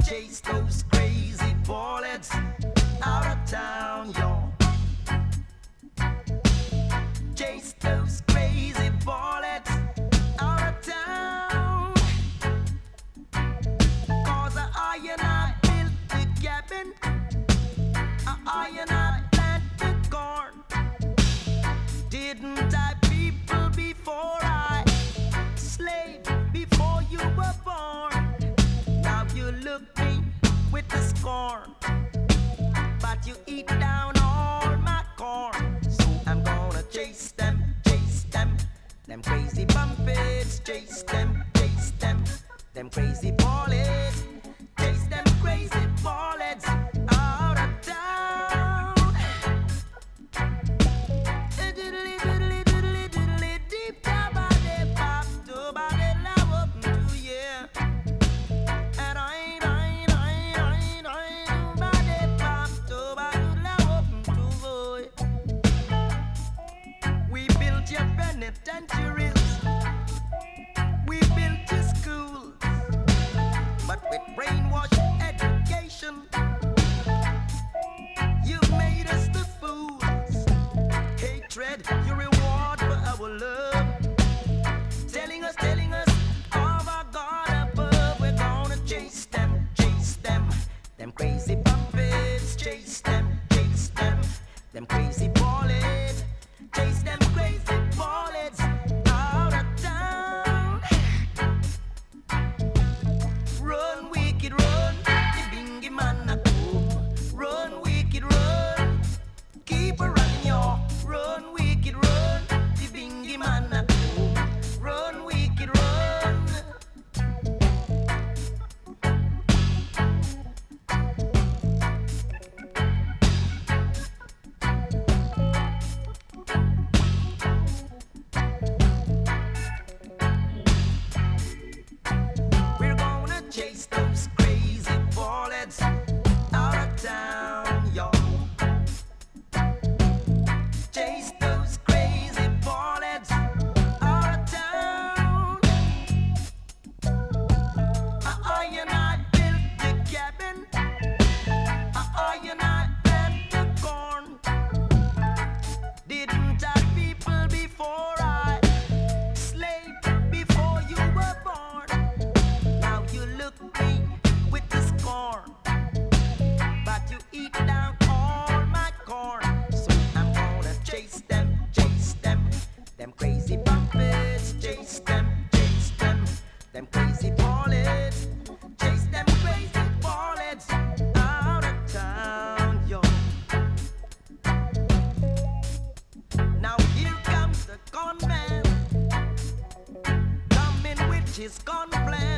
chase those crazy bullets out of town, yo. Chase those crazy bullets out of town. 'Cause I and I built the cabin, I and I plant the corn. Didn't I people before I slave before you were born? Now you look me with the scorn, but you eat down all my corn. So I'm gonna chase them, them crazy bumpets. Chase them crazy ballets. Chase them crazy ballets out of town. Deep down by the pop, to by the love up to yeah. And I by the pop, to by the love up to boy. We built your penitentiaries, we built your schools, but with brainwash education, you made us the fools. Hatred, your reward for our love. Telling us of our God above. We're gonna chase them crazy puppets. Chase them crazy bullets. Chase them crazy bullets out of town. Run, wicked, run, the bingy man a come. Run, wicked, run, keep a running, y'all. Run, wicked, run, the bingy man a come. Run, wicked, run. We're gonna chase those crazy bullets out of town, y'all. Chase those crazy bullets out of town. I and I built the cabin, I and I plant the corn. Didn't I people before I slave before you were born? Now you look me with the scorn, but you eat down all my corn. So I'm gonna chase them crazy bumpets. Chase them crazy bullets. Chase them crazy bullets out of town, yo. Now here comes the gunman, coming with his gun plan.